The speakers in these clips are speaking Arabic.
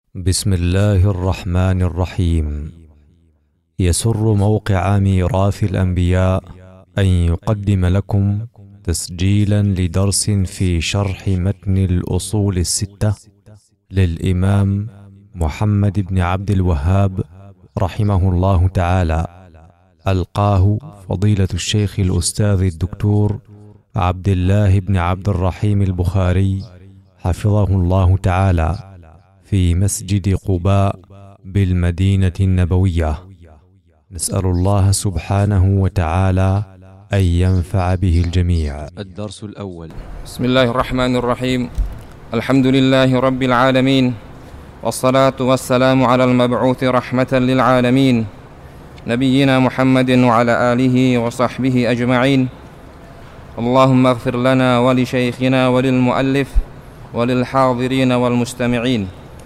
بسم الله الرحمن الرحيم. يسر موقع ميراث الأنبياء أن يقدم لكم تسجيلا لدرس في شرح متن الأصول الستة للإمام محمد بن عبد الوهاب رحمه الله تعالى، ألقاه فضيلة الشيخ الأستاذ الدكتور عبد الله بن عبد الرحيم البخاري حفظه الله تعالى في مسجد قباء بالمدينة النبوية. نسأل الله سبحانه وتعالى أن ينفع به الجميع. الدرس الأول. بسم الله الرحمن الرحيم. الحمد لله رب العالمين، والصلاة والسلام على المبعوث رحمة للعالمين نبينا محمد وعلى آله وصحبه أجمعين. اللهم اغفر لنا ولشيخنا وللمؤلف وللحاضرين والمستمعين.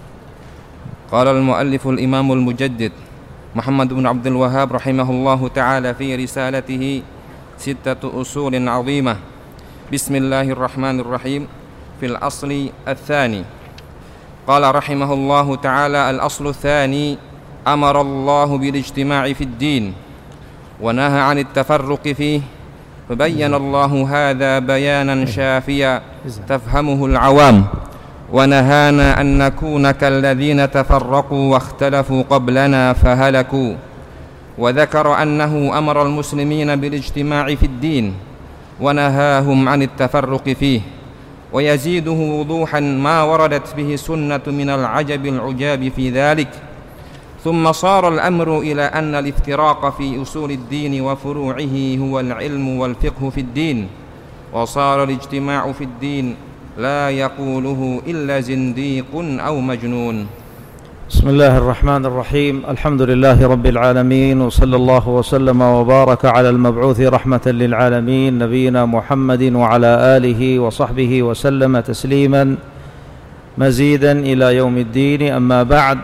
قال المؤلف الإمام المجدد محمد بن عبد الوهاب رحمه الله تعالى في رسالته 6 أصول عظيمة. بسم الله الرحمن الرحيم. في الأصل الثاني قال رحمه الله تعالى: الأصل الثاني: أمر الله بالاجتماع في الدين ونهى عن التفرق فيه، فبين الله هذا بيانا شافيا تفهمه العوام، ونهانا أن نكون كالذين تفرقوا واختلفوا قبلنا فهلكوا، وذكر أنه أمر المسلمين بالاجتماع في الدين ونهاهم عن التفرق فيه، ويزيده وضوحا ما وردت به السنة من العجب العجاب في ذلك. ثم صار الأمر إلى أن الافتراق في أصول الدين وفروعه هو العلم والفقه في الدين، وصار الاجتماع في الدين لا يقوله إلا زنديق أو مجنون. بسم الله الرحمن الرحيم. الحمد لله رب العالمين، وصلى الله وسلم وبارك على المبعوث رحمة للعالمين نبينا محمد وعلى آله وصحبه وسلم تسليما مزيدا إلى يوم الدين. أما بعد،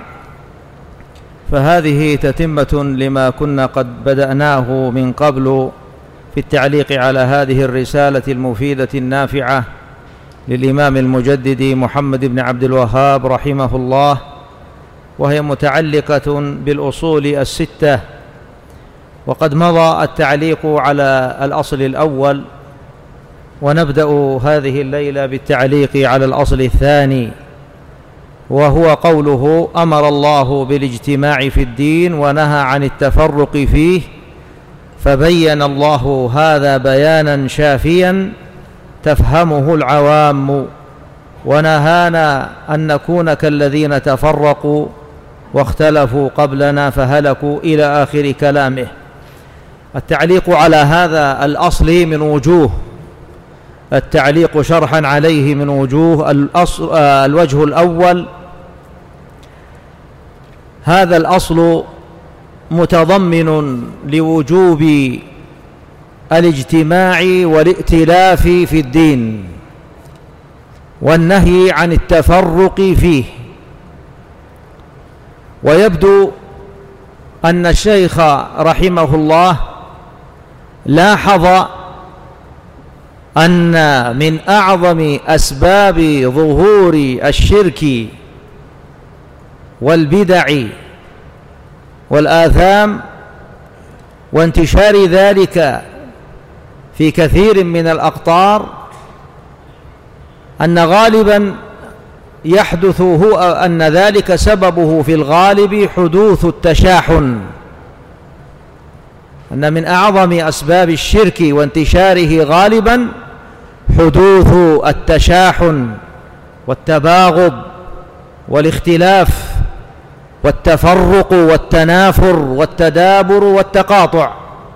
فهذه تتمة لما كنا قد بدأناه من قبل في التعليق على هذه الرسالة المفيدة النافعة للإمام المجدد محمد بن عبد الوهاب رحمه الله، وهي متعلقة بالأصول الستة. وقد مضى التعليق على الأصل الأول، ونبدأ هذه الليلة بالتعليق على الأصل الثاني، وهو قوله: أمر الله بالاجتماع في الدين ونهى عن التفرق فيه، فبين الله هذا بيانا شافيا تفهمه العوام، ونهانا أن نكون كالذين تفرقوا واختلفوا قبلنا فهلكوا، إلى آخر كلامه. التعليق على هذا الأصل من وجوه، التعليق شرحا عليه من وجوه. الوجه الأول: هذا الأصل متضمن لوجوب الاجتماع والائتلاف في الدين والنهي عن التفرق فيه. ويبدو أن الشيخ رحمه الله لاحظ أن من أعظم أسباب ظهور الشرك والبدع والآثام وانتشار ذلك في كثير من الأقطار أن غالبا يحدث أن ذلك سببه في الغالب حدوث التشاحن، أن من أعظم أسباب الشرك وانتشاره غالبا حدوث التشاحن والتباغض والاختلاف والتفرق والتنافر والتدابر والتقاطع.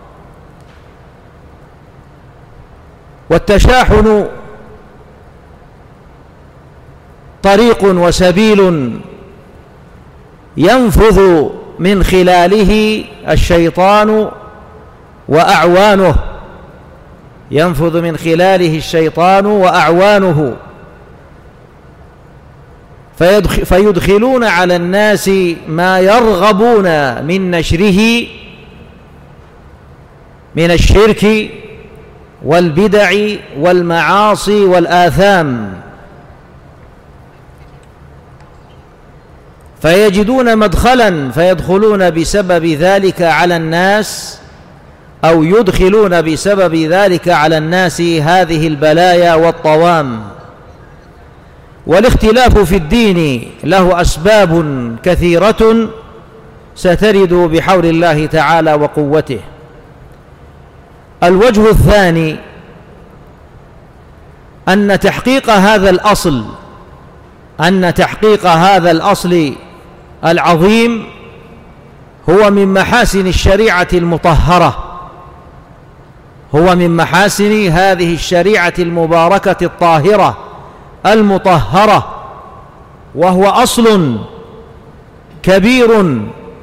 والتشاحن طريق وسبيل ينفذ من خلاله الشيطان وأعوانه، ينفذ من خلاله الشيطان وأعوانه، فيدخلون على الناس ما يرغبون من نشره من الشرك والبدع والمعاصي والآثام. فيجدون مدخلا فيدخلون بسبب ذلك على الناس، أو يدخلون بسبب ذلك على الناس هذه البلايا والطوام. والاختلاف في الدين له أسباب كثيرة سترد بحول الله تعالى وقوته. الوجه الثاني أن تحقيق هذا الأصل العظيم هو من محاسن الشريعة المطهرة، هو من محاسن هذه الشريعة المباركة الطاهرة المطهرة، وهو أصل كبير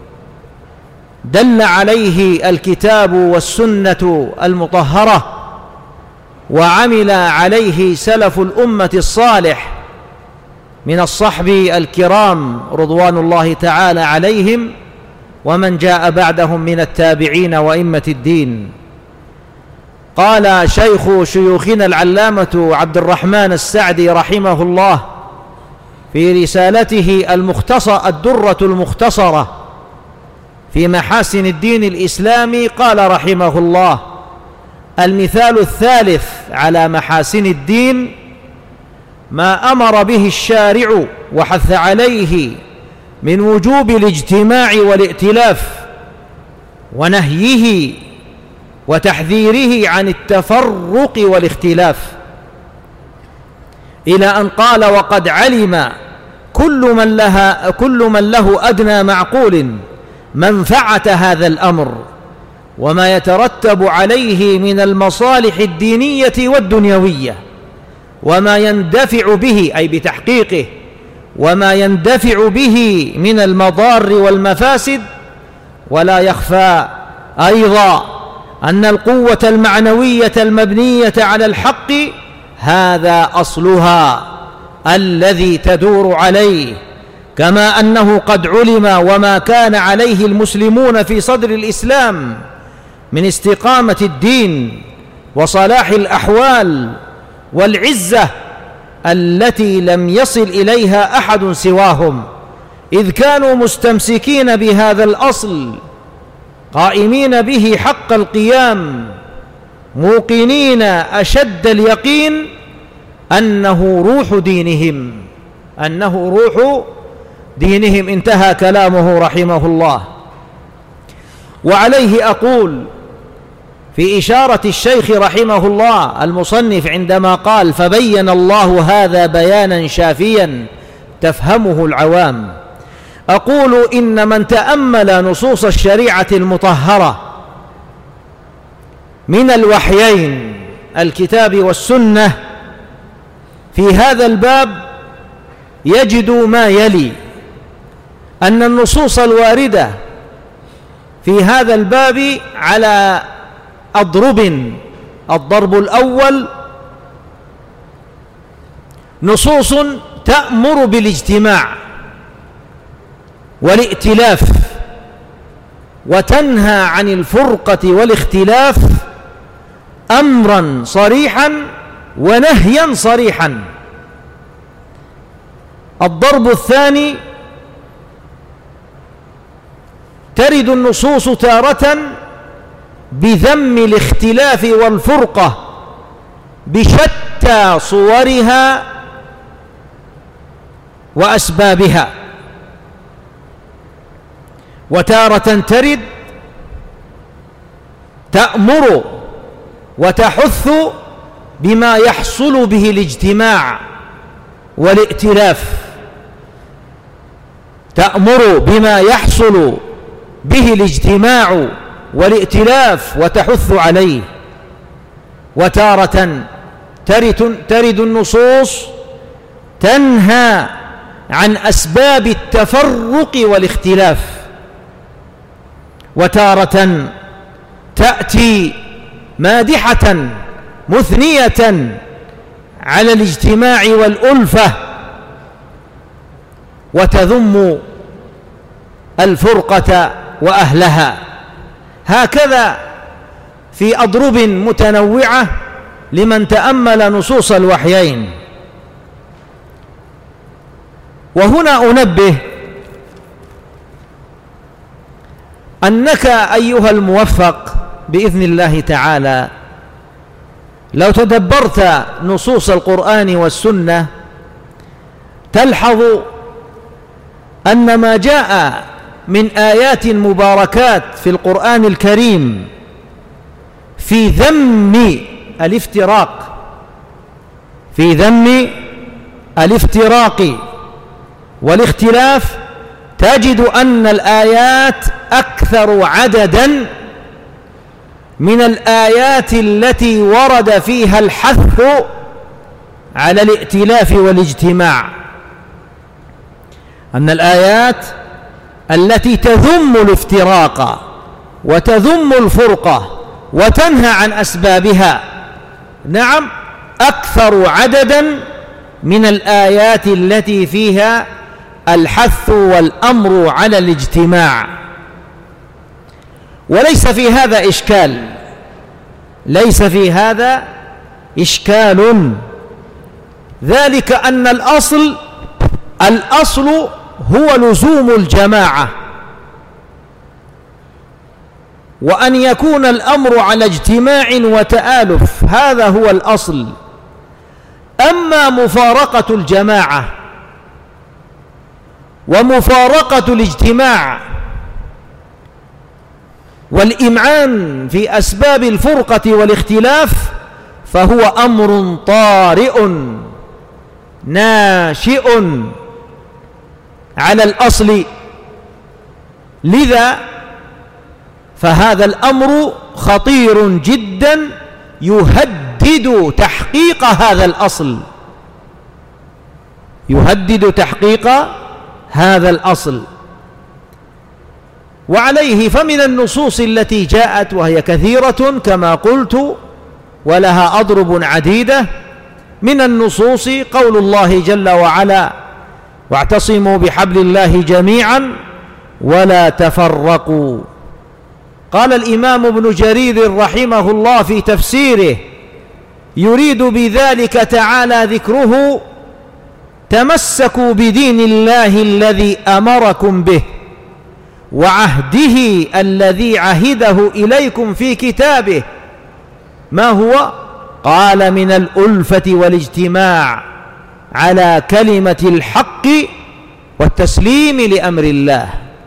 دل عليه الكتاب والسنة المطهرة، وعمل عليه سلف الأمة الصالح من الصحب الكرام رضوان الله تعالى عليهم، ومن جاء بعدهم من التابعين وإمة الدين. قال شيخ شيوخنا العلامة عبد الرحمن السعدي رحمه الله في رسالته الدرة المختصرة في محاسن الدين الإسلامي، قال رحمه الله: المثال الثالث على محاسن الدين ما أمر به الشارع وحث عليه من وجوب الاجتماع والائتلاف، ونهيه وتحذيره عن التفرق والاختلاف، إلى أن قال: وقد علم كل من له أدنى معقول منفعة هذا الأمر وما يترتب عليه من المصالح الدينية والدنيوية، وما يندفع به، أي بتحقيقه، وما يندفع به من المضار والمفاسد. ولا يخفى أيضا أن القوة المعنوية المبنية على الحق هذا أصلها الذي تدور عليه، كما أنه قد علم وما كان عليه المسلمون في صدر الإسلام من استقامة الدين وصلاح الأحوال والعزة التي لم يصل إليها أحد سواهم، إذ كانوا مستمسكين بهذا الأصل قائمين به حق القيام، موقنين أشد اليقين أنه روح دينهم. انتهى كلامه رحمه الله. وعليه أقول في إشارة الشيخ رحمه الله المصنف عندما قال: فبين الله هذا بيانا شافيا تفهمه العوام، أقول: إن من تأمل نصوص الشريعة المطهرة من الوحيين الكتاب والسنة في هذا الباب يجد ما يلي: أن النصوص الواردة في هذا الباب على أضرب. الضرب الأول: نصوص تأمر بالاجتماع والائتلاف وتنهى عن الفرقة والاختلاف أمرا صريحا ونهيا صريحا. الضرب الثاني: ترد النصوص تارة بذم الاختلاف والفرقة بشتى صورها وأسبابها، وتارة ترد تأمر وتحث بما يحصل به الاجتماع والائتلاف، تأمر بما يحصل به الاجتماع والائتلاف وتحث عليه. وتارة ترد النصوص تنهى عن أسباب التفرق والاختلاف، وتارة تأتي مادحة مثنية على الاجتماع والألفة وتذم الفرقة وأهلها. هكذا في أضرب متنوعة لمن تأمل نصوص الوحيين. وهنا أنبه أنك أيها الموفق بإذن الله تعالى لو تدبرت نصوص القرآن والسنة تلحظ أن ما جاء من آيات مباركات في القرآن الكريم في ذم الافتراق والاختلاف، تجد أن الآيات أكثر عددا من الآيات التي ورد فيها الحث على الائتلاف والاجتماع. أن الآيات التي تذم الافتراق وتذم الفرقة وتنهى عن أسبابها، نعم، أكثر عددا من الآيات التي فيها الحث والأمر على الاجتماع. وليس في هذا إشكال، ذلك أن الأصل هو لزوم الجماعة، وأن يكون الأمر على اجتماع وتآلف، هذا هو الأصل. أما مفارقة الجماعة ومفارقة الاجتماع والإمعان في أسباب الفرقة والاختلاف فهو أمر طارئ ناشئ على الأصل، لذا فهذا الأمر خطير جدا يهدد تحقيق هذا الأصل. وعليه فمن النصوص التي جاءت وهي كثيرة كما قلت ولها أضرب عديدة، من النصوص قول الله جل وعلا: واعتصموا بحبل الله جميعا ولا تفرقوا. قال الإمام ابن جرير رحمه الله في تفسيره يريد بذلك تعالى ذكره: تمسكوا بدين الله الذي أمركم به وعهده الذي عهده إليكم في كتابه. ما هو؟ قال: من الألفة والاجتماع على كلمة الحق والتسليم لأمر الله.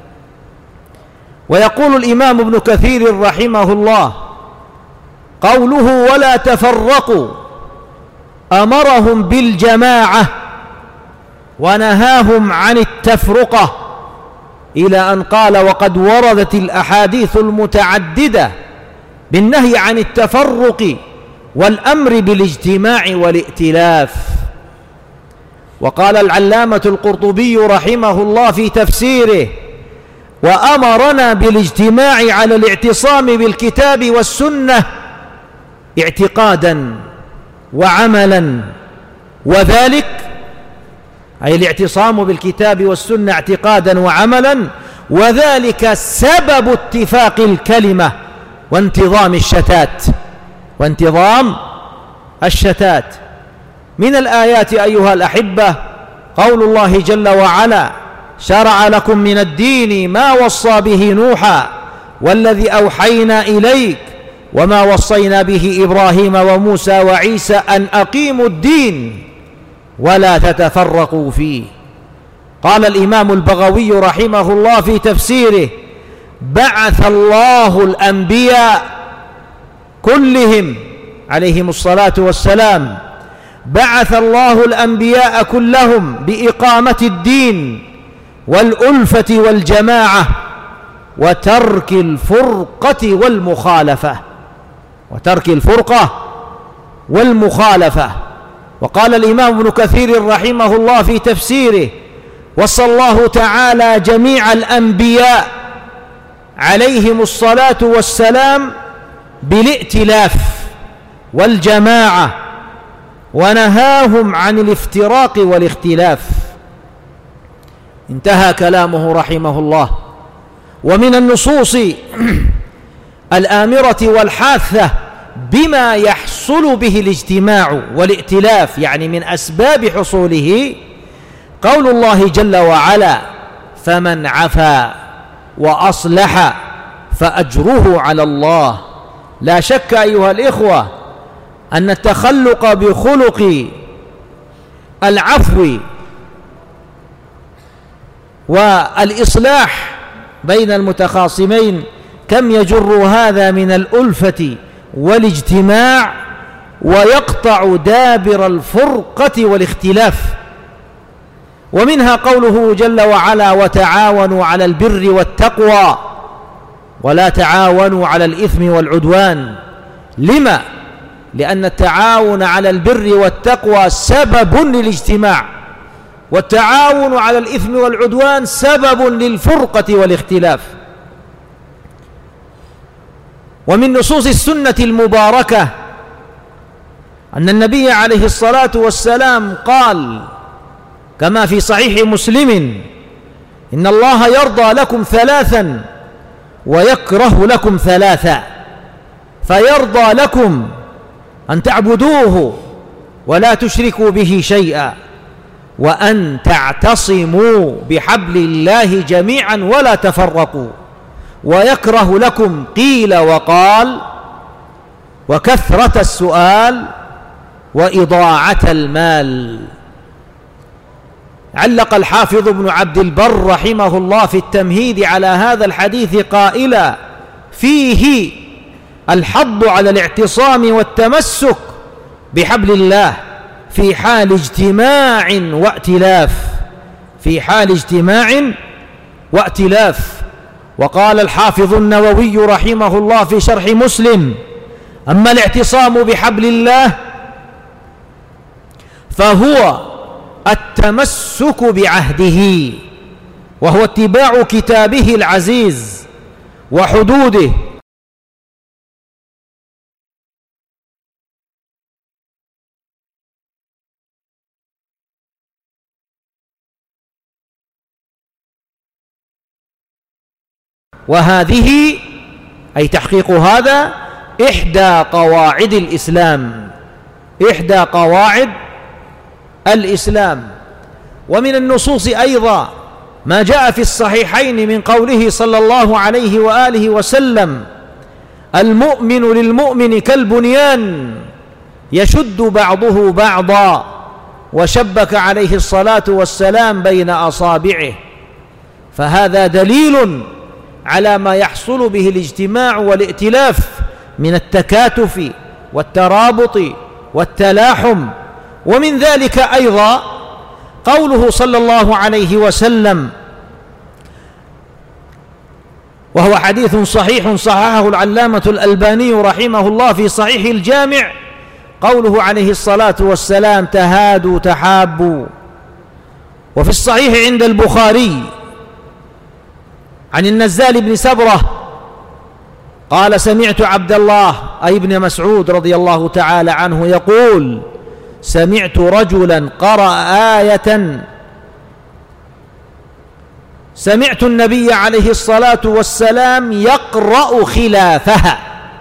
ويقول الإمام ابن كثير رحمه الله: قوله ولا تفرقوا أمرهم بالجماعة ونهاهم عن التفرقة، إلى أن قال: وقد وردت الأحاديث المتعددة بالنهي عن التفرق والأمر بالاجتماع والائتلاف. وقال العلامة القرطبي رحمه الله في تفسيره: وأمرنا بالاجتماع على الاعتصام بالكتاب والسنة اعتقادا وعملا، وذلك أي الاعتصام بالكتاب والسنة اعتقادا وعملا، وذلك سبب اتفاق الكلمة وانتظام الشتات. من الآيات أيها الأحبة قول الله جل وعلا: شرع لكم من الدين ما وصى به نوحا والذي أوحينا إليك وما وصينا به إبراهيم وموسى وعيسى أن أقيموا الدين ولا تتفرقوا فيه. قال الإمام البغوي رحمه الله في تفسيره: بعث الله الأنبياء كلهم عليهم الصلاة والسلام، بعث الله الأنبياء كلهم بإقامة الدين والألفة والجماعة وترك الفرقة والمخالفة. وقال الإمام ابن كثير رحمه الله في تفسيره: وصى الله تعالى جميع الأنبياء عليهم الصلاة والسلام بالائتلاف والجماعة ونهاهم عن الافتراق والاختلاف. انتهى كلامه رحمه الله. ومن النصوص الآمرة والحاثة بما يحصل به الاجتماع والائتلاف، يعني من أسباب حصوله، قول الله جل وعلا: فمن عفا وأصلح فأجره على الله. لا شك أيها الإخوة أن التخلق بخلق العفو والإصلاح بين المتخاصمين كم يجر هذا من الألفة والاجتماع ويقطع دابر الفرقة والاختلاف. ومنها قوله جل وعلا: وتعاونوا على البر والتقوى ولا تعاونوا على الإثم والعدوان. لما؟ لأن التعاون على البر والتقوى سبب للاجتماع، والتعاون على الإثم والعدوان سبب للفرقة والاختلاف. ومن نصوص السنة المباركة أن النبي عليه الصلاة والسلام قال كما في صحيح مسلم: إن الله يرضى لكم ثلاثا ويكره لكم ثلاثا، فيرضى لكم أن تعبدوه ولا تشركوا به شيئا، وأن تعتصموا بحبل الله جميعا ولا تفرقوا، ويكره لكم قيل وقال وكثرة السؤال وإضاعة المال. علق الحافظ ابن عبد البر رحمه الله في التمهيد على هذا الحديث قائلا: فيه الحض على الاعتصام والتمسك بحبل الله في حال اجتماع وائتلاف، في حال اجتماع وائتلاف. وقال الحافظ النووي رحمه الله في شرح مسلم: أما الاعتصام بحبل الله فهو التمسك بعهده، وهو اتباع كتابه العزيز وحدوده، وهذه أي تحقيق هذا إحدى قواعد الإسلام، إحدى قواعد الإسلام. ومن النصوص أيضا ما جاء في الصحيحين من قوله صلى الله عليه وآله وسلم: المؤمن للمؤمن كالبنيان يشد بعضه بعضا، وشبك عليه الصلاة والسلام بين أصابعه. فهذا دليل على ما يحصل به الاجتماع والائتلاف من التكاتف والترابط والتلاحم. ومن ذلك أيضا قوله صلى الله عليه وسلم، وهو حديث صحيح صححه العلامة الألباني رحمه الله في صحيح الجامع، قوله عليه الصلاة والسلام: تهادوا تحابوا. وفي الصحيح عند البخاري عن النزال بن سبرة قال: سمعت عبد الله أي ابن مسعود رضي الله تعالى عنه يقول: سمعت رجلا قرأ آية، سمعت النبي عليه الصلاة والسلام يقرأ خلافها.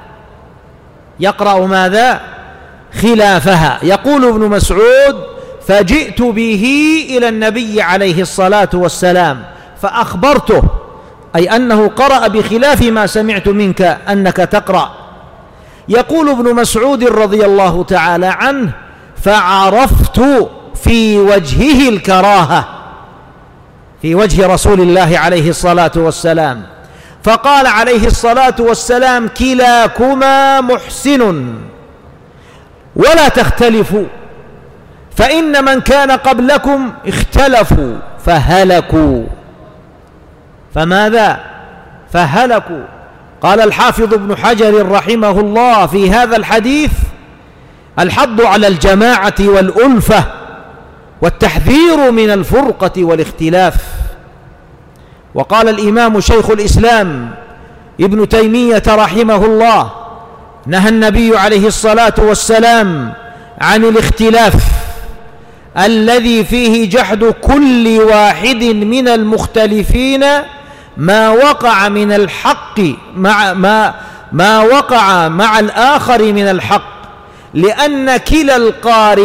يقرأ ماذا؟ خلافها. يقول ابن مسعود: فجئت به إلى النبي عليه الصلاة والسلام فأخبرته، أي أنه قرأ بخلاف ما سمعت منك أنك تقرأ. يقول ابن مسعود رضي الله تعالى عنه: فعرفت في وجهه الكراهة، في وجه رسول الله عليه الصلاة والسلام، فقال عليه الصلاة والسلام: كلاكما محسن ولا تختلفوا، فإن من كان قبلكم اختلفوا فهلكوا. فماذا؟ فهلكوا. قال الحافظ ابن حجر رحمه الله في هذا الحديث: الحض على الجماعة والألفة والتحذير من الفرقة والاختلاف. وقال الإمام شيخ الإسلام ابن تيمية رحمه الله: نهى النبي عليه الصلاة والسلام عن الاختلاف الذي فيه جحد كل واحد من المختلفين ما وقع من الحق ما وقع مع الآخر من الحق، لأن كلا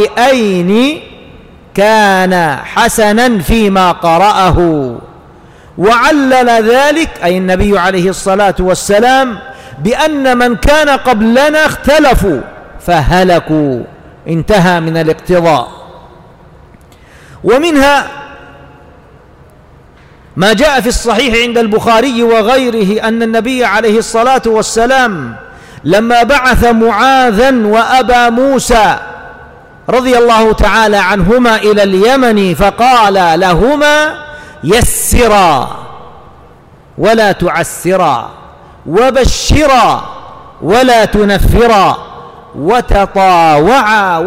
القارئين كان حسنا فيما قرأه، وعلل ذلك أي النبي عليه الصلاة والسلام بأن من كان قبلنا اختلفوا فهلكوا، انتهى من الاقتضاء. ومنها ما جاء في الصحيح عند البخاري وغيره أن النبي عليه الصلاة والسلام لما بعث معاذا وأبا موسى رضي الله تعالى عنهما إلى اليمن فقال لهما: يسرا ولا تعسرا، وبشرا ولا تنفرا، وتطاوعا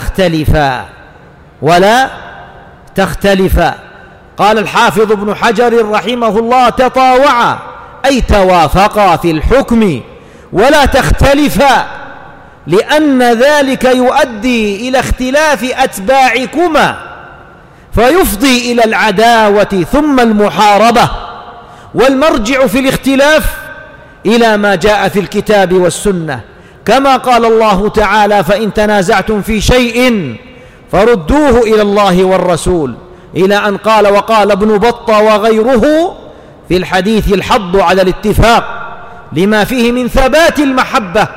ولا تختلفا. قال الحافظ ابن حجر رحمه الله: تطاوعا أي توافقا في الحكم، ولا تختلفا لأن ذلك يؤدي إلى اختلاف أتباعكما فيفضي إلى العداوة ثم المحاربة، والمرجع في الاختلاف إلى ما جاء في الكتاب والسنة، كما قال الله تعالى: فإن تنازعتم في شيء فردوه إلى الله والرسول، إلى أن قال: وقال ابن بطة وغيره في الحديث: الحض على الاتفاق لما فيه من ثبات المحبة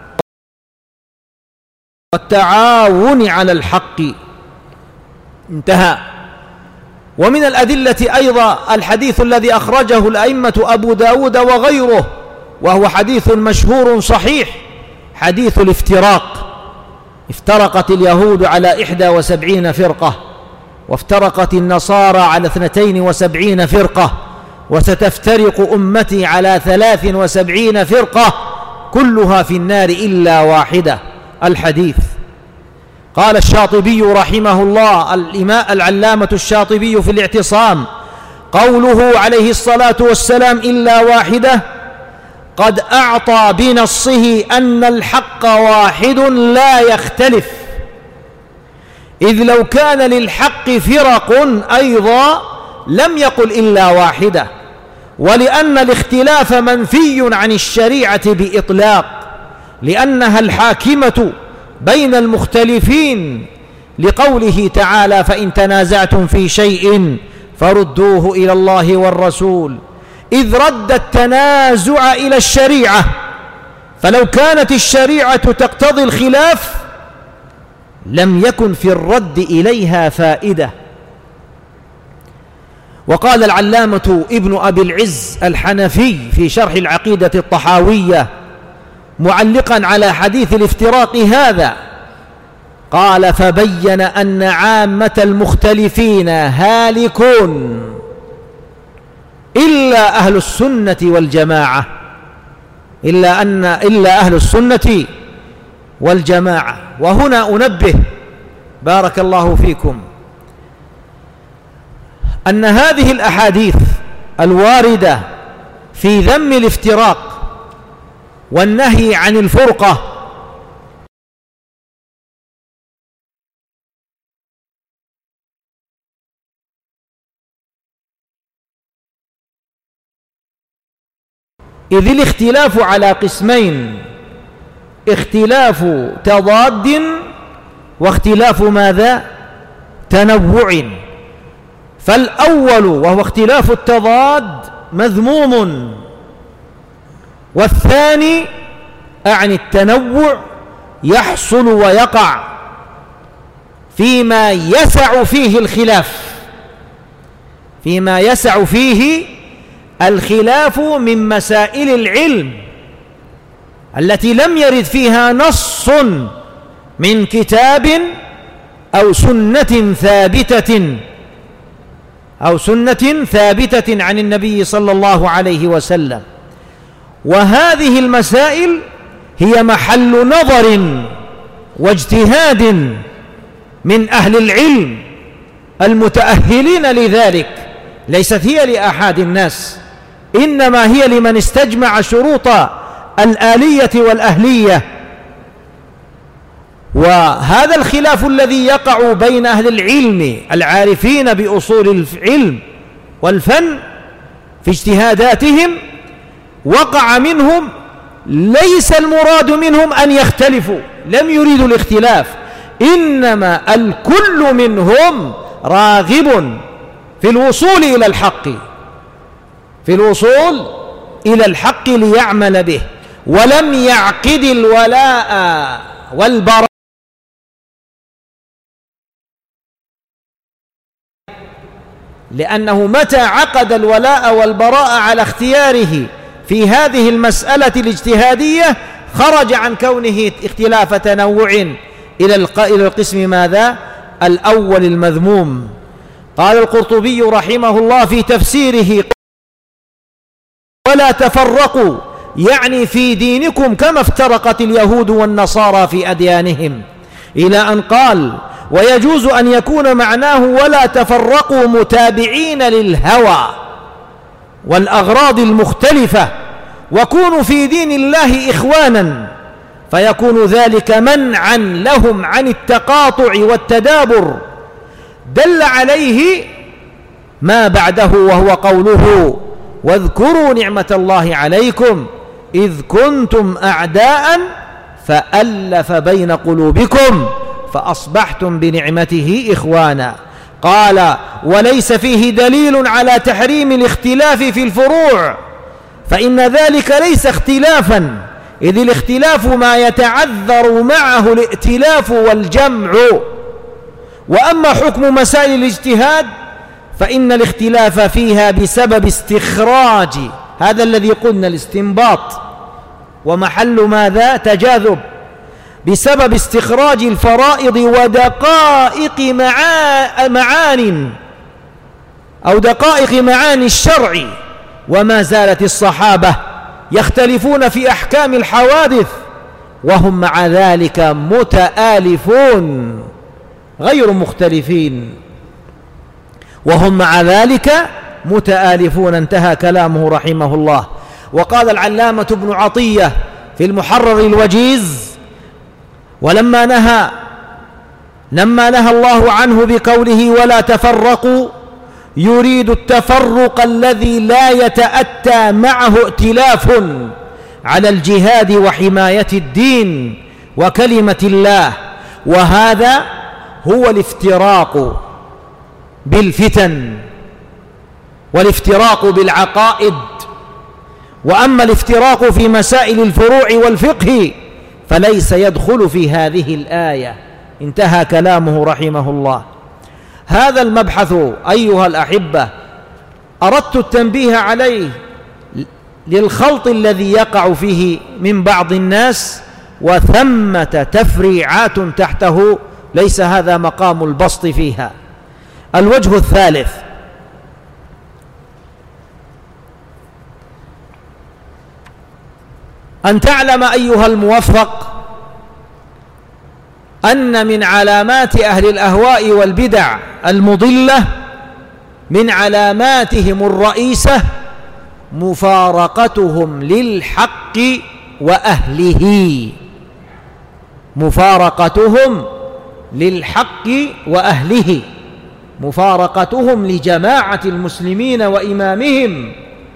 والتعاون على الحق، انتهى. ومن الأدلة أيضا الحديث الذي أخرجه الأئمة أبو داود وغيره، وهو حديث مشهور صحيح، حديث الافتراق. افترقت اليهود على 71 فرقة، وافترقت النصارى على 72 فرقة، وستفترق أمتي على 73 فرقة كلها في النار إلا واحدة. الحديث. قال الشاطبي رحمه الله، العلامة الشاطبي في الاعتصام: قوله عليه الصلاة والسلام إلا واحدة قد أعطى بنصه أن الحق واحد لا يختلف، إذ لو كان للحق فرق أيضا لم يقل إلا واحدة، ولأن الاختلاف منفي عن الشريعة بإطلاق، لأنها الحاكمة بين المختلفين، لقوله تعالى: فإن تنازعتم في شيء فردوه إلى الله والرسول، إذ رد التنازع إلى الشريعة، فلو كانت الشريعة تقتضي الخلاف لم يكن في الرد إليها فائدة. وقال العلامة ابن أبي العز الحنفي في شرح العقيدة الطحاوية معلقا على حديث الافتراق هذا، قال: فبين أن عامة المختلفين هالكون إلا أهل السنة والجماعة، إلا أهل السنة والجماعة. وهنا أنبه بارك الله فيكم أن هذه الأحاديث الواردة في ذم الافتراق والنهي عن الفرقة إذ الاختلاف على قسمين: اختلاف تضاد واختلاف ماذا؟ تنوع. فالأول وهو اختلاف التضاد مذموم، والثاني أعني التنوع يحصل ويقع فيما يسع فيه الخلاف، فيما يسع فيه الخلاف من مسائل العلم التي لم يرد فيها نص من كتاب أو سنة ثابتة عن النبي صلى الله عليه وسلم. وهذه المسائل هي محل نظر واجتهاد من أهل العلم المتأهلين لذلك، ليست هي لأحد الناس، إنما هي لمن استجمع شروط الآلية والأهلية. وهذا الخلاف الذي يقع بين أهل العلم العارفين بأصول العلم والفن في اجتهاداتهم وقع منهم، ليس المراد منهم أن يختلفوا، لم يريدوا الاختلاف، إنما الكل منهم راغب في الوصول إلى الحق في الوصول إلى الحق ليعمل به، ولم يعقد الولاء والبراء، لأنه متى عقد الولاء والبراء على اختياره في هذه المسألة الاجتهادية خرج عن كونه اختلاف تنوع إلى القسم ماذا؟ الأول المذموم. قال القرطبي رحمه الله في تفسيره: ولا تفرقوا، يعني في دينكم كما افترقت اليهود والنصارى في أديانهم، إلى أن قال: ويجوز أن يكون معناه ولا تفرقوا متابعين للهوى والأغراض المختلفة، وكونوا في دين الله إخوانا، فيكون ذلك منعا لهم عن التقاطع والتدابر. دل عليه ما بعده وهو قوله: واذكروا نعمة الله عليكم إذ كنتم أعداء فألف بين قلوبكم فأصبحتم بنعمته إخوانا. قال: وليس فيه دليل على تحريم الاختلاف في الفروع، فإن ذلك ليس اختلافا، إذ الاختلاف ما يتعذر معه الائتلاف والجمع. وأما حكم مسائل الاجتهاد فإن الاختلاف فيها بسبب استخراج، هذا الذي قلنا الاستنباط، ومحل ماذا؟ تجاذب، بسبب استخراج الفرائض ودقائق معان أو دقائق معاني الشرع. وما زالت الصحابة يختلفون في أحكام الحوادث وهم مع ذلك متآلفون غير مختلفين، وهم مع ذلك متآلفون. انتهى كلامه رحمه الله. وقال العلامة ابن عطية في المحرر الوجيز: ولما نهى الله عنه بقوله ولا تفرقوا، يريد التفرق الذي لا يتأتى معه ائتلاف على الجهاد وحماية الدين وكلمة الله، وهذا هو الافتراق بالفتن والافتراق بالعقائد. وأما الافتراق في مسائل الفروع والفقه فليس يدخل في هذه الآية. انتهى كلامه رحمه الله. هذا المبحث أيها الأحبة أردت التنبيه عليه للخلط الذي يقع فيه من بعض الناس، وثمة تفريعات تحته ليس هذا مقام البسط فيها. الوجه الثالث: أن تعلم أيها الموفق أن من علامات أهل الأهواء والبدع المضلة، من علاماتهم الرئيسة مفارقتهم للحق وأهله، مفارقتهم للحق وأهله، مفارقتهم لجماعة المسلمين وإمامهم.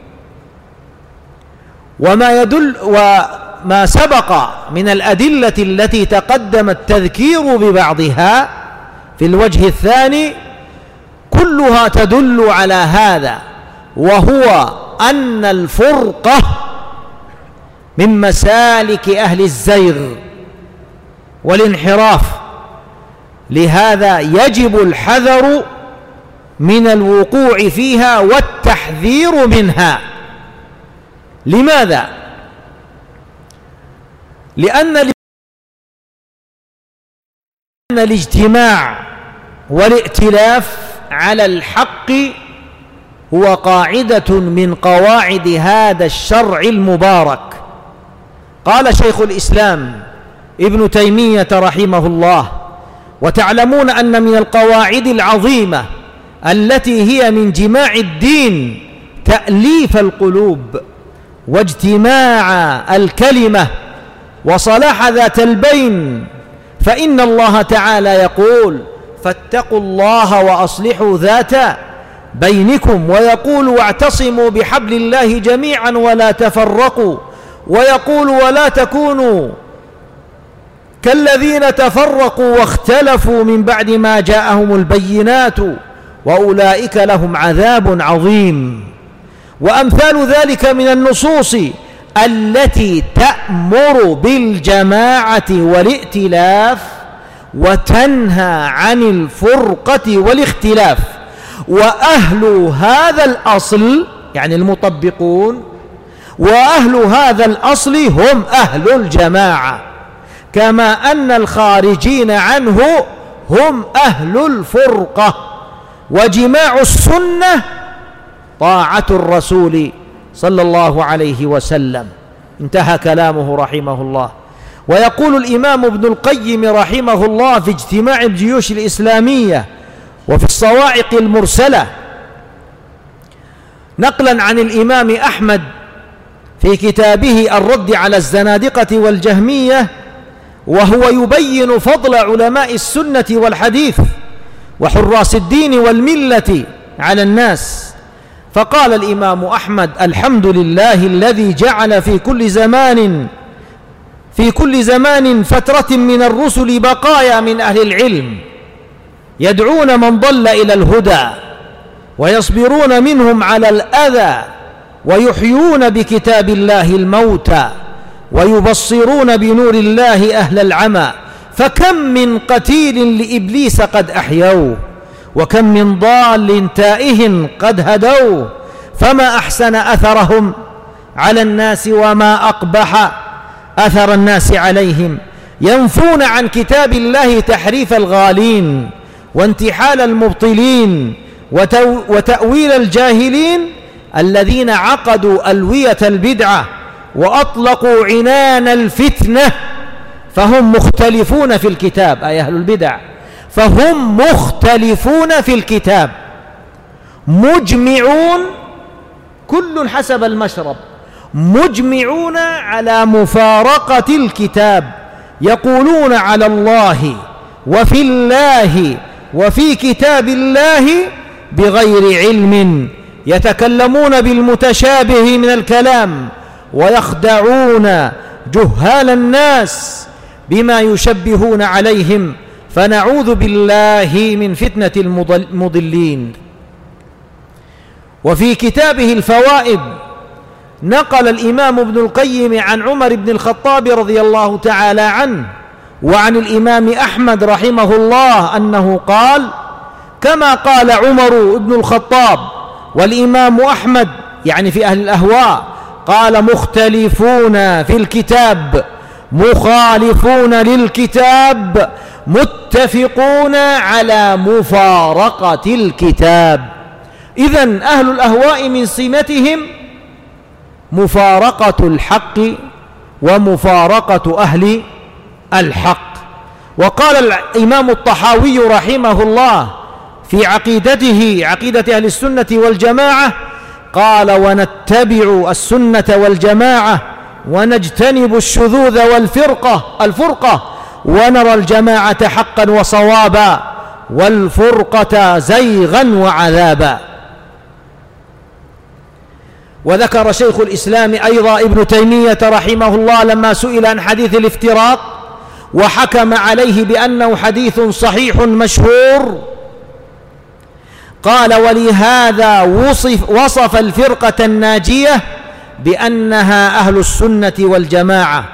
وما سبق من الأدلة التي تقدم التذكير ببعضها في الوجه الثاني كلها تدل على هذا، وهو أن الفرقة من مسالك أهل الزيغ والانحراف، لهذا يجب الحذر من الوقوع فيها والتحذير منها. لماذا؟ لأن الاجتماع والائتلاف على الحق هو قاعدة من قواعد هذا الشرع المبارك. قال شيخ الإسلام ابن تيمية رحمه الله: وتعلمون أن من القواعد العظيمة التي هي من جماع الدين تأليف القلوب واجتماع الكلمة وصلاح ذات البين، فإن الله تعالى يقول: فاتقوا الله وأصلحوا ذات بينكم، ويقول: واعتصموا بحبل الله جميعا ولا تفرقوا، ويقول: ولا تكونوا كالذين تفرقوا واختلفوا من بعد ما جاءهم البينات وأولئك لهم عذاب عظيم. وأمثال ذلك من النصوص التي تأمر بالجماعة والائتلاف وتنهى عن الفرقة والاختلاف. وأهل هذا الأصل يعني المطبقون، وأهل هذا الأصل هم أهل الجماعة، كما أن الخارجين عنه هم أهل الفرقة. وجماع السنة طاعة الرسول صلى الله عليه وسلم. انتهى كلامه رحمه الله. ويقول الإمام ابن القيم رحمه الله في اجتماع الجيوش الإسلامية وفي الصواعق المرسلة نقلا عن الإمام أحمد في كتابه الرد على الزنادقة والجهمية، وهو يبين فضل علماء السنة والحديث وحراس الدين والملة على الناس. فقال الإمام أحمد: الحمد لله الذي جعل في كل زمان فترة من الرسل بقايا من أهل العلم يدعون من ضل إلى الهدى ويصبرون منهم على الأذى ويحيون بكتاب الله الموتى ويبصرون بنور الله أهل العمى. فكم من قتيل لإبليس قد أحيوا، وكم من ضال تائه قد هدوا. فما أحسن أثرهم على الناس وما أقبح أثر الناس عليهم. ينفون عن كتاب الله تحريف الغالين وانتحال المبطلين وتأويل الجاهلين الذين عقدوا ألوية البدعة وأطلقوا عنان الفتنة. فهم مختلفون في الكتاب، أي أهل البدع، فهم مختلفون في الكتاب مجمعون، كل حسب المشرب، مجمعون على مفارقة الكتاب. يقولون على الله وفي الله وفي كتاب الله بغير علم، يتكلمون بالمتشابه من الكلام ويخدعون جهال الناس بما يشبهون عليهم، فنعوذ بالله من فتنة المضلين. وفي كتابه الفوائد نقل الإمام ابن القيم عن عمر بن الخطاب رضي الله تعالى عنه وعن الإمام أحمد رحمه الله أنه قال: كما قال عمر بن الخطاب والإمام أحمد، يعني في أهل الأهواء، قال: مختلفون في الكتاب مخالفون للكتاب متفقون على مفارقة الكتاب. إذن أهل الأهواء من سمتهم مفارقة الحق ومفارقة أهل الحق. وقال الإمام الطحاوي رحمه الله في عقيدته، عقيدة أهل السنة والجماعة، قال: ونتبع السنة والجماعة ونجتنب الشذوذ الفرقة ونرى الجماعة حقا وصوابا والفرقة زيغا وعذابا. وذكر شيخ الإسلام أيضا ابن تيمية رحمه الله لما سئل عن حديث الافتراق وحكم عليه بأنه حديث صحيح مشهور، قال: ولهذا وصف الفرقة الناجية بأنها أهل السنة والجماعة،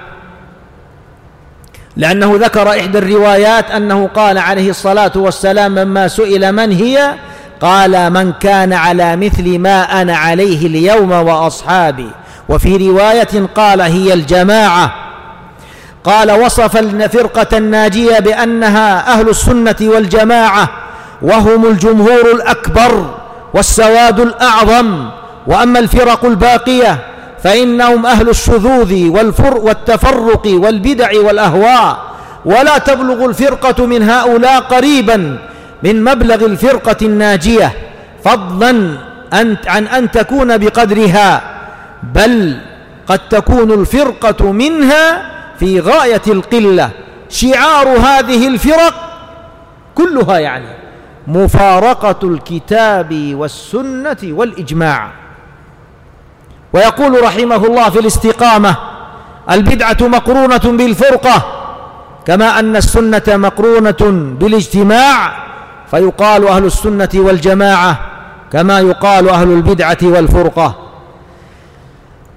لأنه ذكر إحدى الروايات أنه قال عليه الصلاة والسلام لما سئل من هي، قال: من كان على مثل ما أنا عليه اليوم وأصحابي. وفي رواية قال: هي الجماعة. قال: وصف الفرقة الناجية بأنها أهل السنة والجماعة، وهم الجمهور الأكبر والسواد الأعظم. وأما الفرق الباقية فإنهم أهل الشذوذ والتفرق والبدع والأهواء، ولا تبلغ الفرقة من هؤلاء قريبا من مبلغ الفرقة الناجية، فضلا عن أن تكون بقدرها، بل قد تكون الفرقة منها في غاية القلة. شعار هذه الفرق كلها يعني مفارقة الكتاب والسنة والإجماع. ويقول رحمه الله في الاستقامة: البدعة مقرونة بالفرقة كما أن السنة مقرونة بالاجتماع، فيقال أهل السنة والجماعة كما يقال أهل البدعة والفرقة.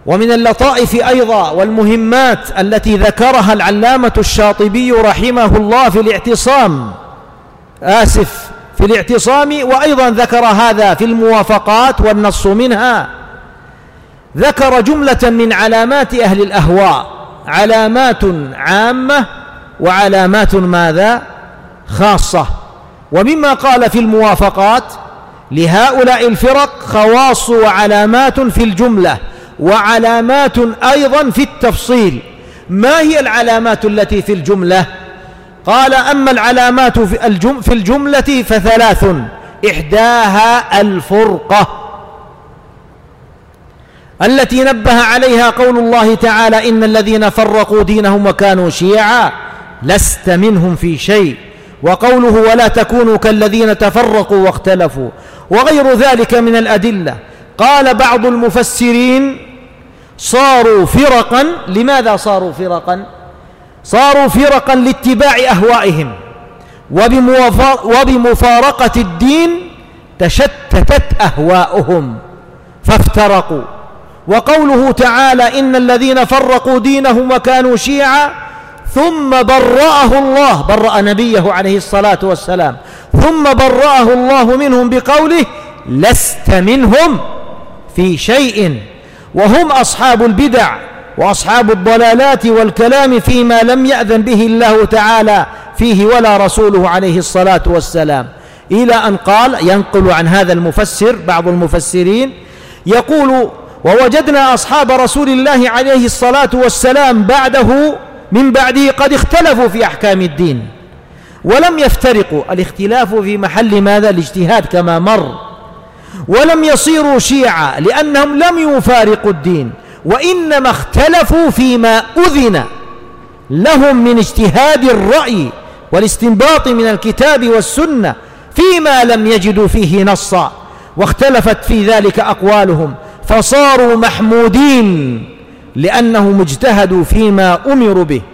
ومن اللطائف أيضا والمهمات التي ذكرها العلامة الشاطبي رحمه الله في الاعتصام وأيضا ذكر هذا في الموافقات، والنص منها ذكر جملة من علامات أهل الأهواء، علامات عامة وعلامات ماذا؟ خاصة. ومما قال في الموافقات: لهؤلاء الفرق خواص وعلامات في الجملة وعلامات أيضا في التفصيل. ما هي العلامات التي في الجملة؟ قال: أما العلامات في الجملة فثلاث، إحداها الفرقة التي نبه عليها قول الله تعالى: إن الذين فرقوا دينهم وكانوا شيعا لست منهم في شيء، وقوله: ولا تكونوا كالذين تفرقوا واختلفوا، وغير ذلك من الأدلة. قال بعض المفسرين: صاروا فرقا. لماذا صاروا فرقا؟ صاروا فرقا لاتباع أهوائهم، وبمفارقة الدين تشتتت أهواؤهم فافترقوا. وقوله تعالى: إن الذين فرقوا دينهم وكانوا شيعا ثم برأه الله، برأ نبيه عليه الصلاة والسلام، ثم برأه الله منهم بقوله: لست منهم في شيء. وهم أصحاب البدع وأصحاب الضلالات والكلام فيما لم يأذن به الله تعالى فيه ولا رسوله عليه الصلاة والسلام، إلى أن قال، ينقل عن هذا المفسر بعض المفسرين يقول: ووجدنا أصحاب رسول الله عليه الصلاة والسلام من بعده قد اختلفوا في أحكام الدين ولم يفترقوا. الاختلاف في محل ماذا؟ الاجتهاد كما مر. ولم يصيروا شيعا لأنهم لم يفارقوا الدين، وإنما اختلفوا فيما أذن لهم من اجتهاد الرأي والاستنباط من الكتاب والسنة فيما لم يجدوا فيه نصا، واختلفت في ذلك أقوالهم، فصاروا محمودين لأنهم اجتهدوا فيما أمروا به.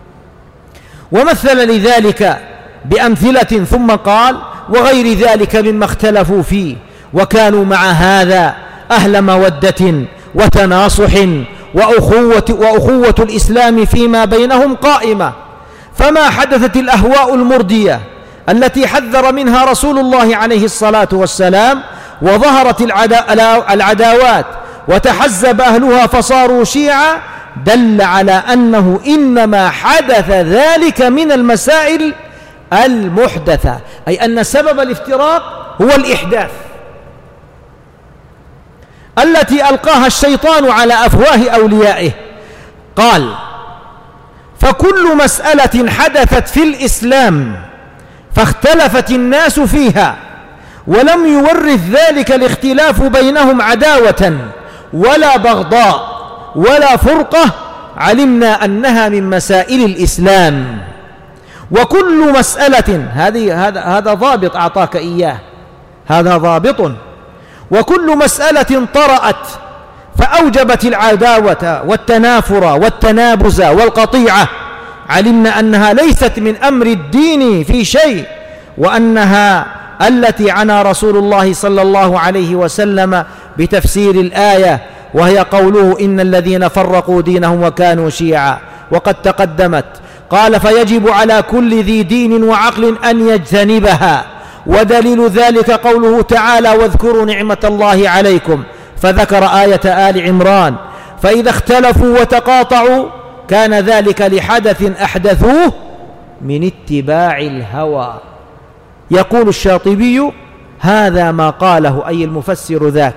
ومثل لذلك بأمثلة ثم قال: وغير ذلك مما اختلفوا فيه، وكانوا مع هذا أهل مودة وتناصح وأخوة الإسلام فيما بينهم قائمة. فما حدثت الأهواء المردية التي حذر منها رسول الله عليه الصلاة والسلام، وظهرت العداوات وتحزب أهلها فصاروا شيعا، دل على أنه إنما حدث ذلك من المسائل المحدثة، أي أن سبب الافتراق هو الإحداث التي ألقاها الشيطان على أفواه أوليائه. قال: فكل مسألة حدثت في الإسلام فاختلفت الناس فيها ولم يورث ذلك الاختلاف بينهم عداوة ولا بغضاء ولا فرقة، علمنا أنها من مسائل الإسلام. وكل مسألة، هذا ضابط أعطاك إياه، هذا ضابط. وكل مسألة طرأت فأوجبت العداوة والتنافر والتنابز والقطيعة، علمنا أنها ليست من أمر الدين في شيء، وأنها التي عنى رسول الله صلى الله عليه وسلم بتفسير الآية، وهي قوله: إن الذين فرقوا دينهم وكانوا شيعا. وقد تقدمت. قال: فيجب على كل ذي دين وعقل أن يجتنبها. ودليل ذلك قوله تعالى: واذكروا نعمة الله عليكم، فذكر آية آل عمران. فإذا اختلفوا وتقاطعوا كان ذلك لحدث أحدثوه من اتباع الهوى. يقول الشاطبي: هذا ما قاله أي المفسر ذاك.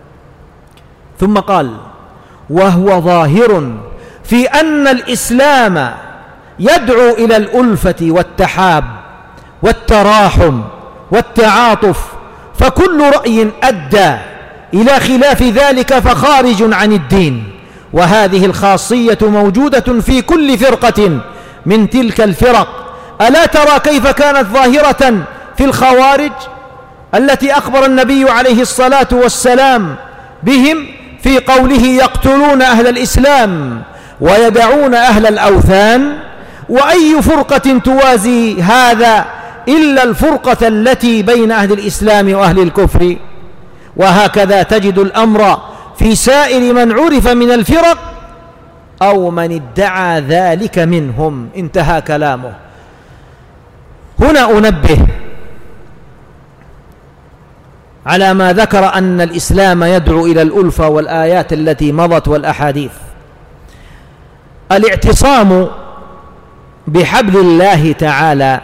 ثم قال: وهو ظاهر في أن الإسلام يدعو إلى الألفة والتحاب والتراحم والتعاطف، فكل رأي أدى إلى خلاف ذلك فخارج عن الدين. وهذه الخاصية موجودة في كل فرقة من تلك الفرق. ألا ترى كيف كانت ظاهرة في الخوارج التي أخبر النبي عليه الصلاة والسلام بهم في قوله: يقتلون أهل الإسلام ويدعون أهل الأوثان. وأي فرقة توازي هذا إلا الفرقة التي بين أهل الإسلام وأهل الكفر. وهكذا تجد الأمر في سائر من عرف من الفرق أو من ادعى ذلك منهم. انتهى كلامه. هنا أنبه على ما ذكر أن الإسلام يدعو إلى الألفة والآيات التي مضت والأحاديث. الاعتصام بحبل الله تعالى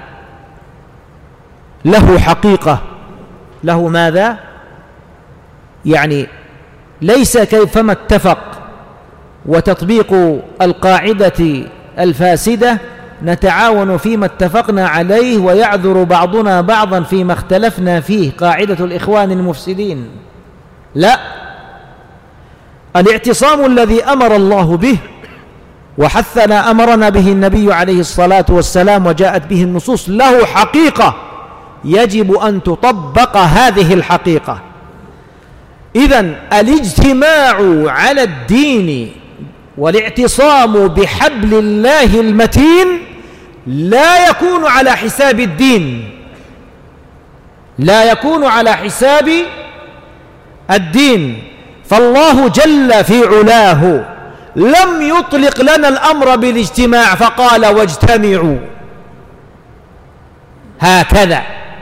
له حقيقة، له ماذا؟ يعني ليس كيفما اتفق وتطبيق القاعدة الفاسدة نتعاون فيما اتفقنا عليه ويعذر بعضنا بعضا فيما اختلفنا فيه، قاعدة الإخوان المفسدين. لا، الاعتصام الذي أمر الله به وحثنا أمرنا به النبي عليه الصلاة والسلام وجاءت به النصوص له حقيقة يجب أن تطبق هذه الحقيقة. إذن الاجتماع على الدين والاعتصام بحبل الله المتين لا يكون على حساب الدين، لا يكون على حساب الدين. فالله جل في علاه لم يطلق لنا الأمر بالاجتماع فقال واجتمعوا هكذا،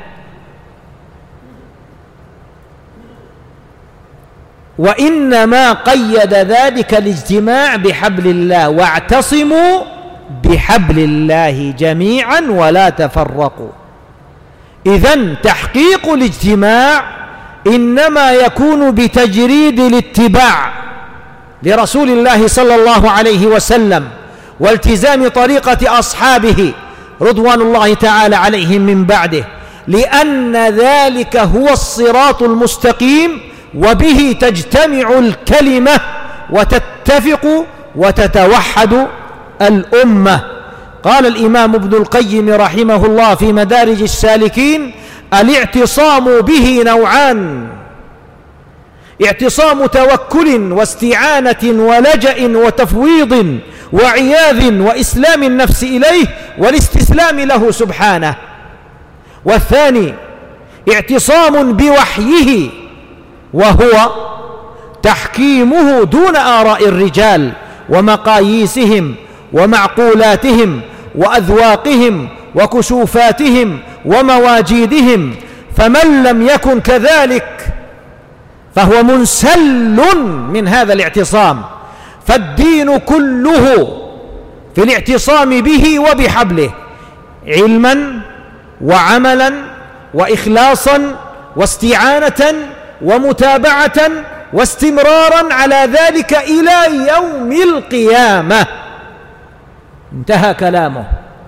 وإنما قيد ذلك الاجتماع بحبل الله، واعتصموا بحبل الله جميعا ولا تفرقوا. إذن تحقيق الاجتماع إنما يكون بتجريد الاتباع لرسول الله صلى الله عليه وسلم والتزام طريقة أصحابه رضوان الله تعالى عليهم من بعده، لأن ذلك هو الصراط المستقيم، وبه تجتمع الكلمة وتتفق وتتوحد الأمة. قال الإمام ابن القيم رحمه الله في مدارج السالكين: الاعتصام به نوعان: اعتصام توكل واستعانة ولجأ وتفويض وعياذ وإسلام النفس إليه والاستسلام له سبحانه، والثاني اعتصام بوحيه وهو تحكيمه دون آراء الرجال ومقاييسهم ومعقولاتهم وأذواقهم وكشوفاتهم ومواجيدهم، فمن لم يكن كذلك فهو منسل من هذا الاعتصام. فالدين كله في الاعتصام به وبحبله، علما وعملا وإخلاصا واستعانة ومتابعة واستمرارا على ذلك إلى يوم القيامة. انتهى كلامه.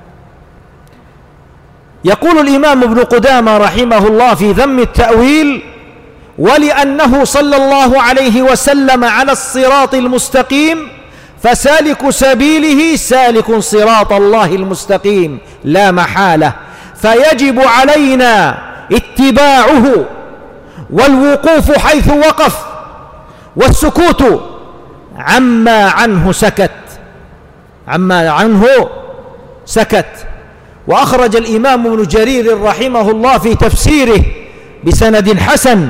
يقول الإمام ابن قدامة رحمه الله في ذم التأويل: ولأنه صلى الله عليه وسلم على الصراط المستقيم فسالك سبيله سالك صراط الله المستقيم لا محالة، فيجب علينا اتباعه والوقوف حيث وقف والسكوت عما عنه سكت. وأخرج الإمام ابن جرير رحمه الله في تفسيره بسند حسن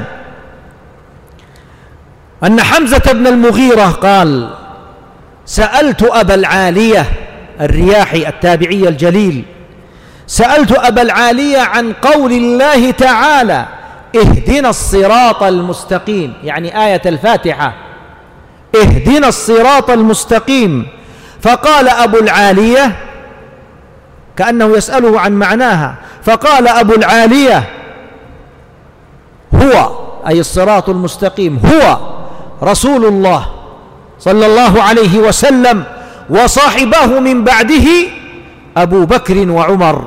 أن حمزة بن المغيرة قال: سألت أبا العالية الرياحي التابعي الجليل، سألت أبا العالية عن قول الله تعالى: اهدنا الصراط المستقيم، يعني آية الفاتحة، اهدنا الصراط المستقيم. فقال أبو العالية كأنه يسأله عن معناها، فقال أبو العالية: هو، أي الصراط المستقيم، هو رسول الله صلى الله عليه وسلم وصاحبه من بعده أبو بكر وعمر.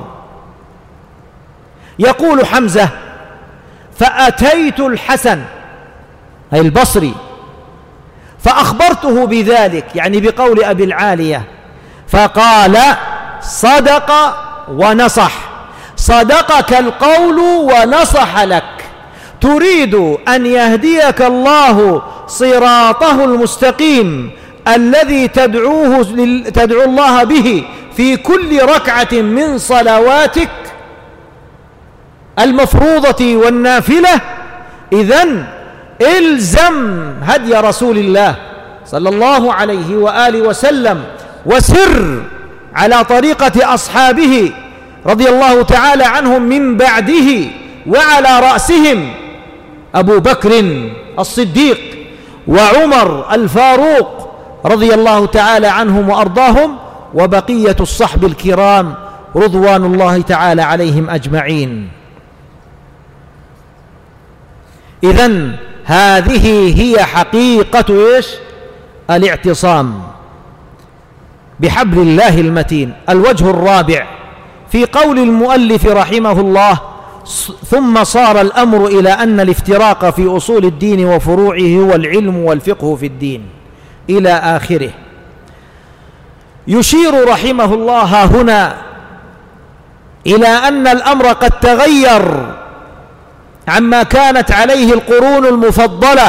يقول حمزة: فأتيت الحسن أي البصري فأخبرته بذلك، يعني بقول أبي العالية، فقال: صدق ونصح، صدقك القول ونصح لك، تريد أن يهديك الله صراطه المستقيم الذي تدعو الله به في كل ركعة من صلواتك المفروضة والنافلة. إذن الزم هدي رسول الله صلى الله عليه وآله وسلم، وسر على طريقة أصحابه رضي الله تعالى عنهم من بعده، وعلى رأسهم أبو بكر الصديق وعمر الفاروق رضي الله تعالى عنهم وأرضاهم، وبقية الصحب الكرام رضوان الله تعالى عليهم أجمعين. إذن هذه هي حقيقة إيش؟ الاعتصام بحبل الله المتين. الوجه الرابع في قول المؤلف رحمه الله: ثم صار الأمر إلى أن الافتراق في أصول الدين وفروعه هو العلم والفقه في الدين، إلى آخره. يشير رحمه الله هنا إلى أن الأمر قد تغير عما كانت عليه القرون المفضلة،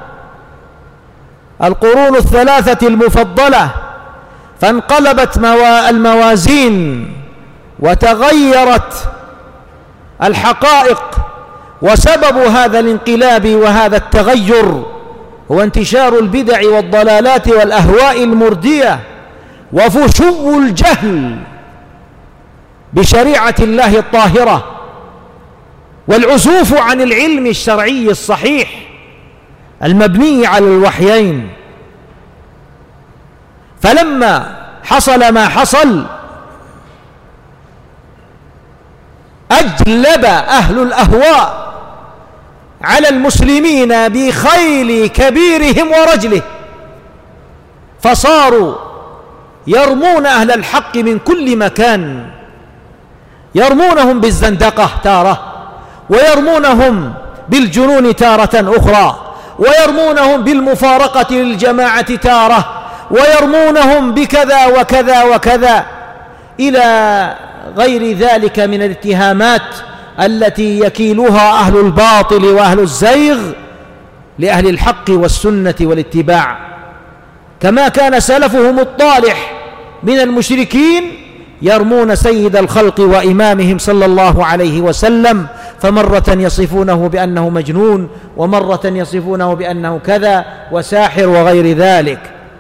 القرون الثلاثة المفضلة، فانقلبت الموازين وتغيرت الحقائق، وسبب هذا الانقلاب وهذا التغير هو انتشار البدع والضلالات والأهواء المردية وفشو الجهل بشريعة الله الطاهرة، والعزوف عن العلم الشرعي الصحيح المبني على الوحيين. فلما حصل ما حصل أجلب أهل الأهواء على المسلمين بخيل كبيرهم ورجله، فصاروا يرمون أهل الحق من كل مكان، يرمونهم بالزندقة تارة، ويرمونهم بالجنون تارة أخرى، ويرمونهم بالمفارقة للجماعة تارة، ويرمونهم بكذا وكذا وكذا إلى غير ذلك من الاتهامات التي يكيلها أهل الباطل وأهل الزيغ لأهل الحق والسنة والاتباع، كما كان سلفهم الطالح من المشركين يرمون سيد الخلق وإمامهم صلى الله عليه وسلم، فمرة يصفونه بأنه مجنون، ومرة يصفونه بأنه كذا وساحر وغير ذلك.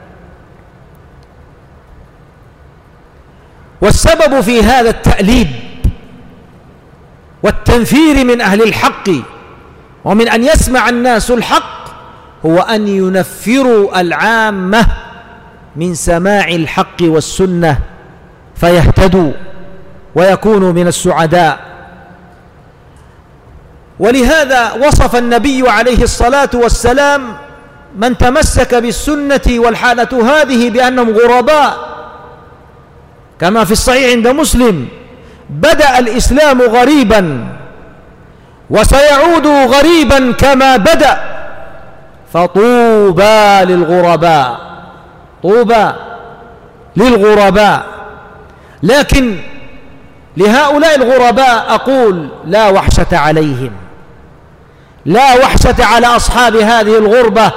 والسبب في هذا التأليب والتنفير من أهل الحق ومن أن يسمع الناس الحق هو أن ينفروا العامة من سماع الحق والسنة فيهتدوا ويكونوا من السعداء. ولهذا وصف النبي عليه الصلاة والسلام من تمسك بالسنة والحالة هذه بأنهم غرباء، كما في الصحيح عند مسلم: بدأ الإسلام غريبا وسيعود غريبا كما بدأ، فطوبى للغرباء، طوبى للغرباء. لكن لهؤلاء الغرباء أقول: لا وحشة عليهم، لا وحشة على أصحاب هذه الغربة،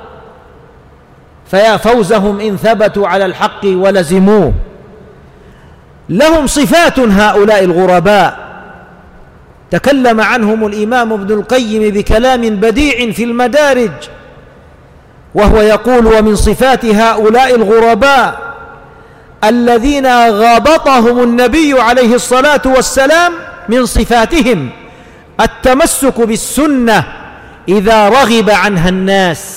فيا فوزهم إن ثبتوا على الحق ولزموه. لهم صفات هؤلاء الغرباء تكلم عنهم الإمام ابن القيم بكلام بديع في المدارج، وهو يقول: ومن صفات هؤلاء الغرباء الذين غابطهم النبي عليه الصلاة والسلام من صفاتهم التمسك بالسنة إذا رغب عنها الناس،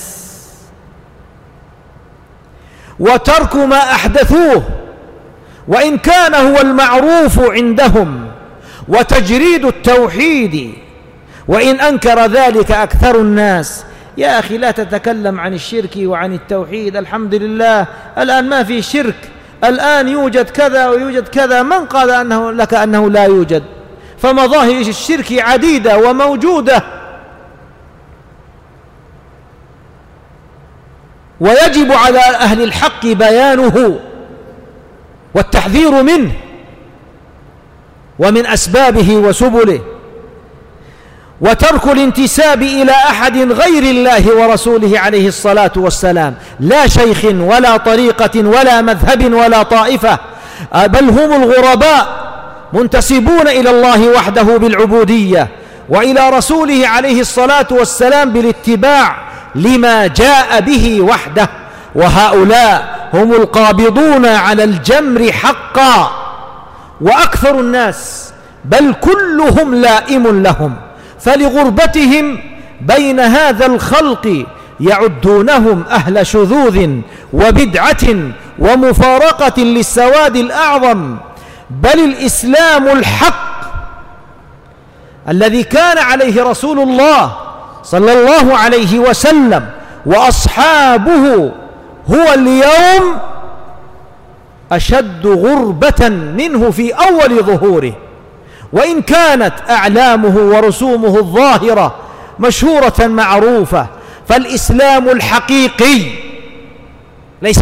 وترك ما أحدثوه وإن كان هو المعروف عندهم، وتجريد التوحيد وإن أنكر ذلك أكثر الناس. يا أخي لا تتكلم عن الشرك وعن التوحيد، الحمد لله الآن ما في شرك، الآن يوجد كذا ويوجد كذا، من قال لك أنه لا يوجد؟ فمظاهر الشرك عديدة وموجودة، ويجب على أهل الحق بيانه والتحذير منه ومن أسبابه وسبله، وترك الانتساب إلى أحد غير الله ورسوله عليه الصلاة والسلام، لا شيخ ولا طريقة ولا مذهب ولا طائفة، بل هم الغرباء منتسبون إلى الله وحده بالعبودية، وإلى رسوله عليه الصلاة والسلام بالاتباع لما جاء به وحده، وهؤلاء هم القابضون على الجمر حقا، وأكثر الناس بل كلهم لائم لهم، فلغربتهم بين هذا الخلق يعدونهم أهل شذوذ وبدعة ومفارقة للسواد الأعظم. بل الإسلام الحق الذي كان عليه رسول الله صلى الله عليه وسلم وأصحابه هو اليوم أشد غربة منه في أول ظهوره، وإن كانت أعلامه ورسومه الظاهرة مشهورة معروفة، فالإسلام الحقيقي ليس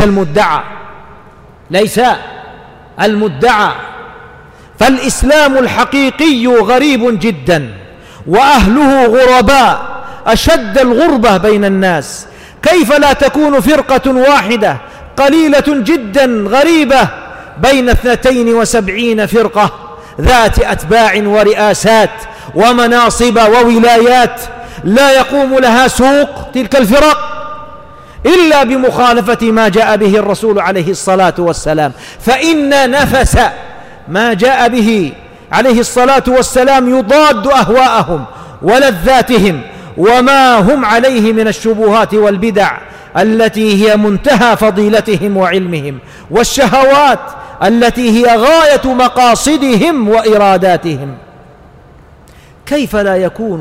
المدعى، فالإسلام الحقيقي غريب جدا، وأهله غرباء أشد الغربة بين الناس. كيف لا تكون فرقة واحدة قليلة جدا غريبة بين 72 فرقة ذات أتباع ورئاسات ومناصب وولايات لا يقوم لها سوق تلك الفرق إلا بمخالفة ما جاء به الرسول عليه الصلاة والسلام، فإن نفس ما جاء به عليه الصلاة والسلام يضاد أهواءهم ولذاتهم وما هم عليه من الشبهات والبدع التي هي منتهى فضيلتهم وعلمهم، والشهوات التي هي غاية مقاصدهم وإراداتهم. كيف لا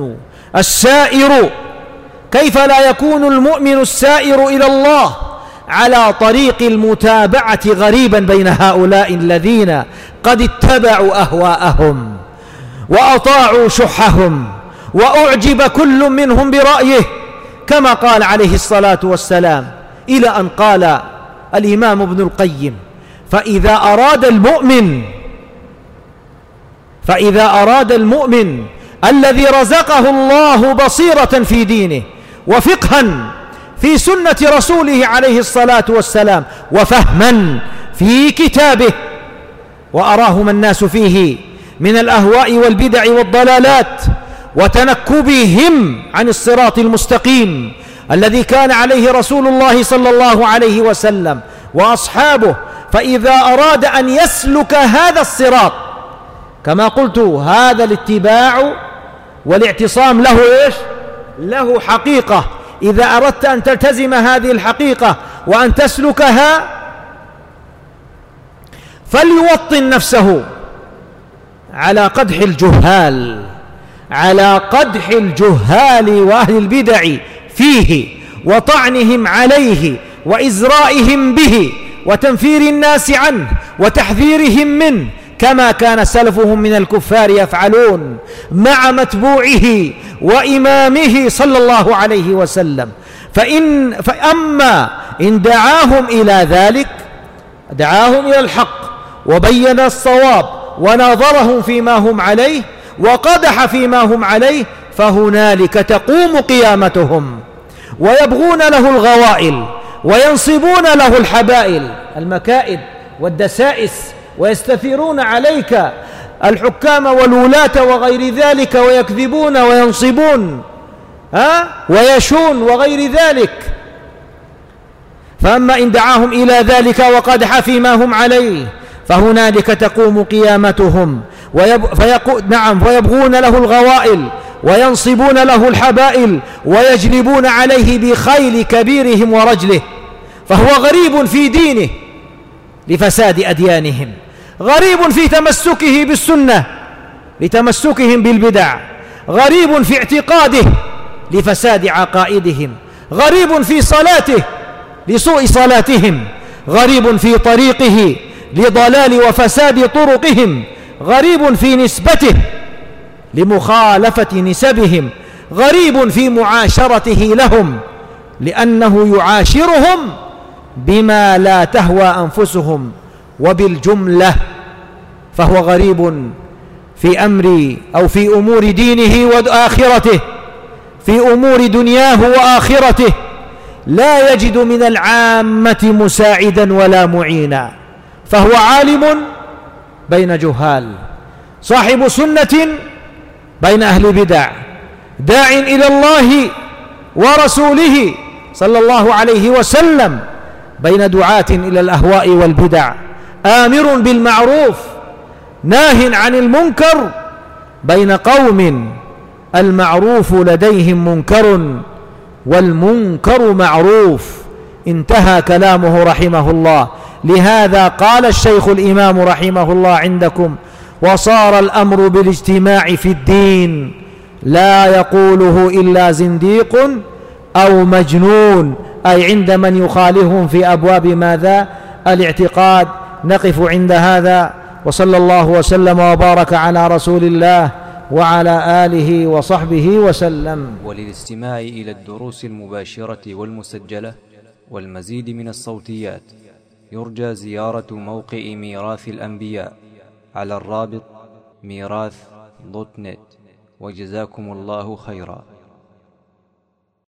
يكون المؤمن السائر إلى الله على طريق المتابعة غريبا بين هؤلاء الذين قد اتبعوا أهواءهم وأطاعوا شحهم وأعجب كل منهم برأيه، كما قال عليه الصلاة والسلام، إلى أن قال الإمام ابن القيم: فإذا أراد المؤمن الذي رزقه الله بصيرة في دينه وفقها في سنة رسوله عليه الصلاة والسلام وفهما في كتابه، وأراهم الناس فيه من الأهواء والبدع والضلالات وتنكبهم عن الصراط المستقيم الذي كان عليه رسول الله صلى الله عليه وسلم وأصحابه، فإذا أراد أن يسلك هذا الصراط كما قلت هذا الاتباع والاعتصام له حقيقة. إذا أردت أن تلتزم هذه الحقيقة وأن تسلكها فليوطن نفسه على قدح الجهال وأهل البدع فيه وطعنهم عليه وإزرائهم به وتنفير الناس عنه وتحذيرهم منه، كما كان سلفهم من الكفار يفعلون مع متبوعه وإمامه صلى الله عليه وسلم. فأما إن دعاهم إلى ذلك، دعاهم إلى الحق وبين الصواب وناظرهم فيما هم عليه وقدح فيما هم عليه، فهنالك تقوم قيامتهم ويبغون له الغوائل وينصبون له الحبائل المكائد والدسائس، ويستثيرون عليك الحكام والولاة وغير ذلك، ويكذبون وينصبون ويشون وغير ذلك. فأما إن دعاهم إلى ذلك وقدح فيما هم عليه فهنالك تقوم قيامتهم ويبغون له الغوائل وينصبون له الحبائل ويجلبون عليه بخيل كبيرهم ورجله، فهو غريب في دينه لفساد أديانهم، غريب في تمسكه بالسنة لتمسكهم بالبدع، غريب في اعتقاده لفساد عقائدهم، غريب في صلاته لسوء صلاتهم، غريب في طريقه لضلال وفساد طرقهم، غريب في نسبته لمخالفة نسبهم، غريب في معاشرته لهم لأنه يعاشرهم بما لا تهوى أنفسهم وبالجملة، فهو غريب في أمر أو في أمور دينه وآخرته، في أمور دنياه وآخرته، لا يجد من العامة مساعدا ولا معينا، فهو عالم بين جهال، صاحب سنة بين أهل بدع، داع إلى الله ورسوله صلى الله عليه وسلم بين دعاة إلى الأهواء والبدع، آمر بالمعروف ناه عن المنكر بين قوم المعروف لديهم منكر والمنكر معروف. انتهى كلامه رحمه الله. لهذا قال الشيخ الإمام رحمه الله عندكم: وصار الأمر بالاجتماع في الدين لا يقوله إلا زنديق أو مجنون، أي عند من يخالفهم في أبواب ماذا؟ الاعتقاد. نقف عند هذا، وصلى الله وسلم وبارك على رسول الله وعلى آله وصحبه وسلم. وللاستماع إلى الدروس المباشرة والمسجلة والمزيد من الصوتيات يرجى زيارة موقع ميراث الأنبياء على الرابط ميراث.net. وجزاكم الله خيرا.